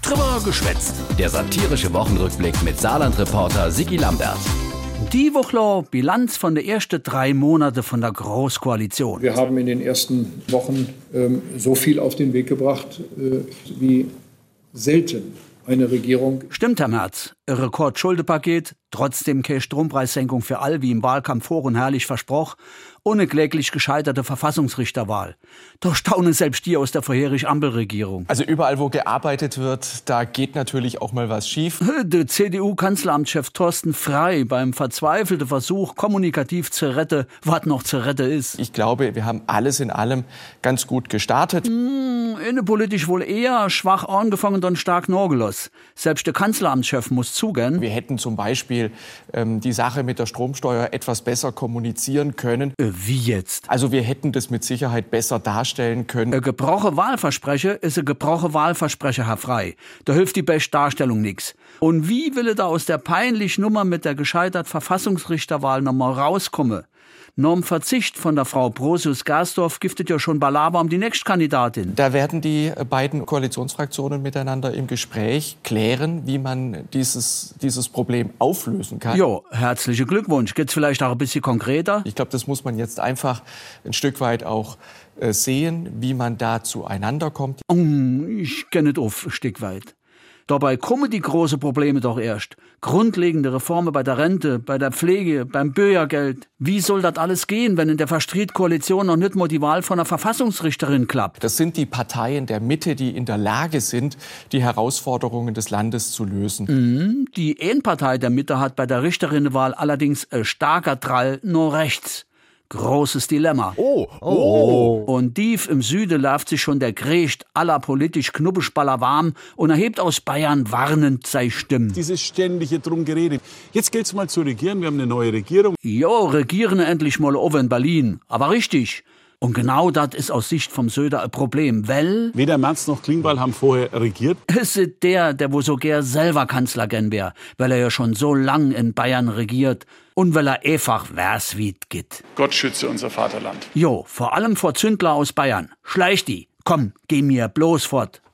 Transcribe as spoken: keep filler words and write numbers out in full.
Drüber geschwätzt. Der satirische Wochenrückblick mit Saarland-Reporter Sigi Lambert. Die Woche Bilanz von der ersten drei Monate von der Großkoalition. Wir haben in den ersten Wochen ähm, so viel auf den Weg gebracht äh, wie selten eine Regierung. Stimmt, Herr Merz. Ein Rekordschuldenpaket, trotzdem keine Strompreissenkung für all, wie im Wahlkampf vor und herrlich versprochen, ohne kläglich gescheiterte Verfassungsrichterwahl. Doch staunen selbst die aus der vorherigen Ampelregierung. Also überall, wo gearbeitet wird, da geht natürlich auch mal was schief. Der C D U-Kanzleramtschef Thorsten Frey beim verzweifelten Versuch, kommunikativ zu retten, was noch zu retten ist. Ich glaube, wir haben alles in allem ganz gut gestartet. Mmh, innenpolitisch wohl eher schwach angefangen, dann stark nachgelassen. Selbst der Kanzleramtschef muss zugeben. Wir hätten zum Beispiel ähm, die Sache mit der Stromsteuer etwas besser kommunizieren können. Äh, wie jetzt? Also wir hätten das mit Sicherheit besser darstellen können. Ein gebrochenes Wahlversprechen ist ein gebrochenes Wahlversprechen, Herr Frey. Da hilft die beste Darstellung nix. Und wie will er da aus der peinlichen Nummer mit der gescheiterten Verfassungsrichterwahl noch mal rauskommen? Norm Verzicht von der Frau Brosius-Garsdorf giftet ja schon Balaba um die Nächstkandidatin. Da werden die beiden Koalitionsfraktionen miteinander im Gespräch klären, wie man dieses, dieses Problem auflösen kann. Jo, herzlichen Glückwunsch. Geht's vielleicht auch ein bisschen konkreter? Ich glaube, das muss man jetzt einfach ein Stück weit auch äh, sehen, wie man da zueinander kommt. Oh, ich kenne es auf ein Stück weit. Dabei kommen die großen Probleme doch erst. Grundlegende Reformen bei der Rente, bei der Pflege, beim Bürgergeld. Wie soll das alles gehen, wenn in der Verstritt-Koalition noch nicht mal die Wahl von einer Verfassungsrichterin klappt? Das sind die Parteien der Mitte, die in der Lage sind, die Herausforderungen des Landes zu lösen. Mhm, die Ein-Partei der Mitte hat bei der Richterinnenwahl allerdings ein starker Drall nur rechts. Großes Dilemma. Oh, oh. Und tief im Süden läuft sich schon der Grächt aller politisch Knubbelspaller warm und erhebt aus Bayern warnend sei Stimmen. Dieses ständige drum Gerede. Jetzt geht's mal zu regieren. Wir haben eine neue Regierung. Jo, regieren endlich mal over in Berlin. Aber richtig. Und genau das ist aus Sicht vom Söder ein Problem, weil... Weder Merz noch Klingbeil haben vorher regiert. Es ist der, der wo so gern selber Kanzler gern wär, weil er ja schon so lang in Bayern regiert und weil er einfach wär's wie geht. Gott schütze unser Vaterland. Jo, vor allem vor Zündler aus Bayern. Schleich die. Komm, geh mir bloß fort.